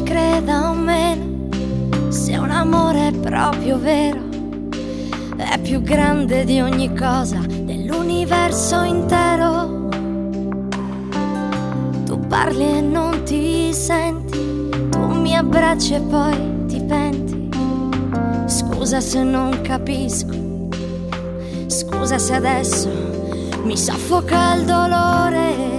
creda o meno, se un amore è proprio vero, è più grande di ogni cosa dell'universo intero. Tu parli e non ti senti, tu mi abbracci e poi ti penti. Scusa se non capisco, scusa se adesso mi soffoca il dolore.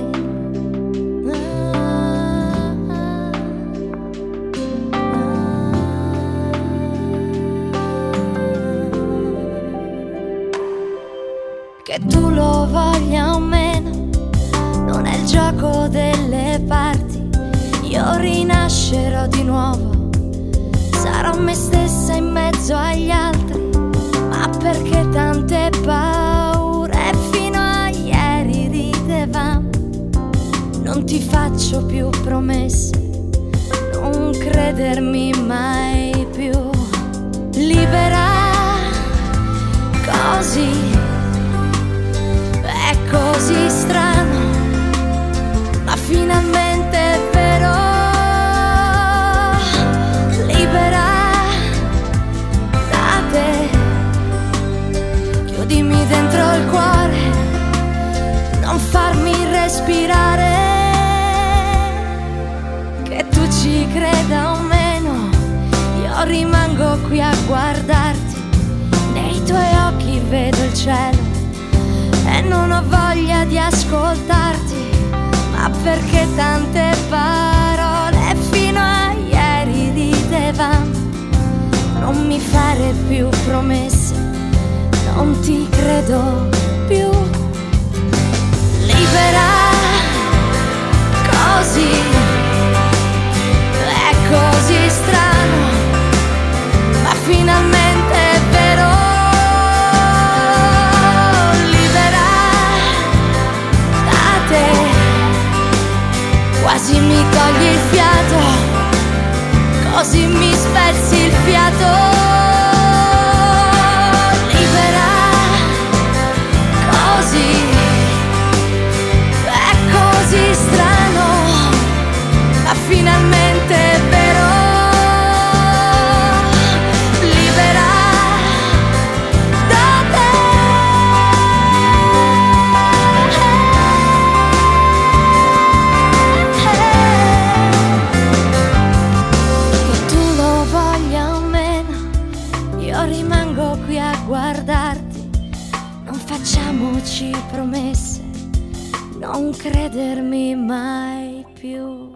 Che tu lo voglia o meno, non è il gioco delle parti. Io rinascerò di nuovo, sarò me stessa in mezzo agli altri. Ma perché tante paure? Fino a ieri ridevamo. Non ti faccio più promesse, non credermi mai più. Libera così, è così strano, ma finalmente è vero. Libera da te, chiudimi dentro il cuore, non farmi respirare. Che tu ci creda o meno, io rimango qui a guardarti. Nei tuoi occhi vedo il cielo e non ho voglia di ascoltarti. Ma perché tante parole? Fino a ieri ridevamo. Non mi fare più promesse, non ti credo più. Libera così, è così strano, ma finalmente è vero. Quasi mi togli il fiato, così mi spezzi il fiato. Libera così, è così strano, ma finalmente è vero. Libera da te. Rimango qui a guardarti, non facciamoci promesse, non credermi mai più.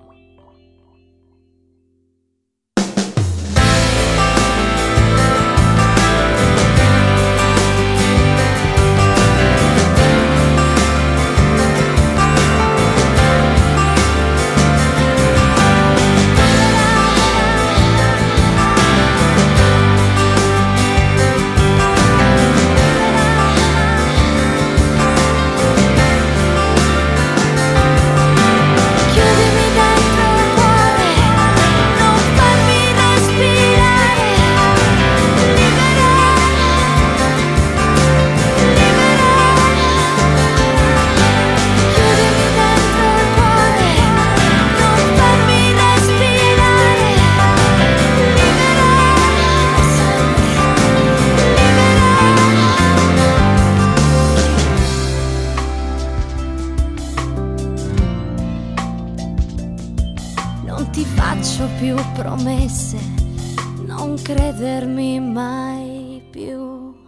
Non ti faccio più promesse, non credermi mai più.